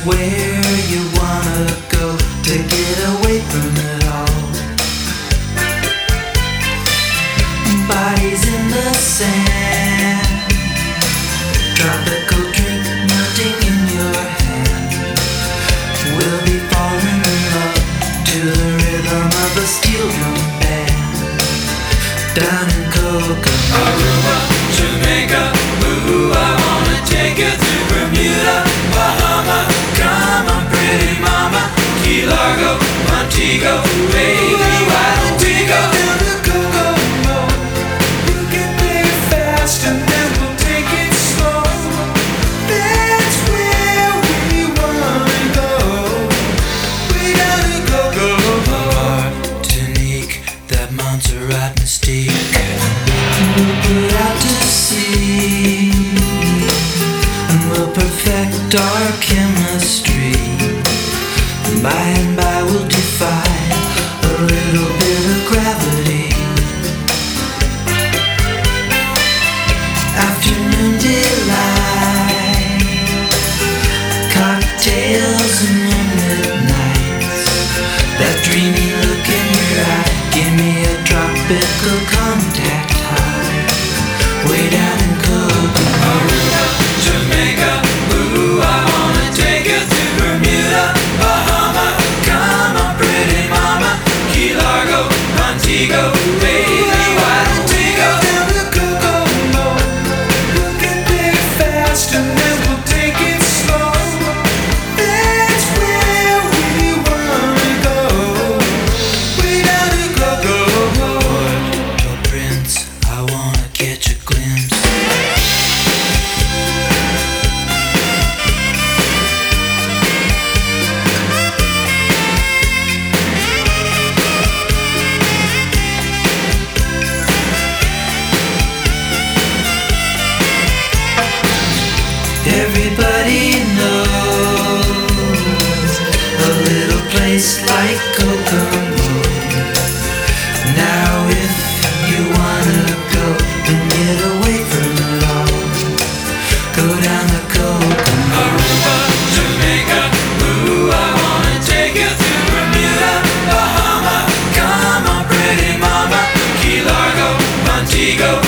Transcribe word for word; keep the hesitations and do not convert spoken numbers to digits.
where you wanna go to get away from it all. Bodies in the sand, tropical drink melting in your hand. We'll be falling in love to the rhythm of a steel drum band. Down in Kokomo, Aruba, Jamaica, ooh, I wanna take you to Bermuda, Bahama, come on pretty mama, Key Largo, Montego, baby, why don't we go down to Kokomo? You can play it fast and then we'll take it slow. That's where we wanna go, way down to Kokomo. Martinique, that Montserrat mystique. We'll put out to sea, and we'll perfect our chemistry. By and by we'll defy a little bit of gravity. Afternoon delight, cocktails and moonlit nights. That dreamy look in your eye, give me a tropical contact high. Way down in Kokomo, Aruba, Jamaica, ooh, I wanna take you to Bermuda, Bahama, come on pretty mama, Key Largo, Montego, baby, why don't we go down to Kokomo? You can play it fast and then we'll take it slow. That's where we wanna go, way down to Kokomo. Puerto Prince, I wanna catch a glimpse. Everybody knows a little place like Kokomo. Now if you wanna go and get away from it all, go down to Kokomo. Aruba, Jamaica, ooh, I wanna take you to Bermuda, Bahama, come on pretty mama, Key Largo, Montego,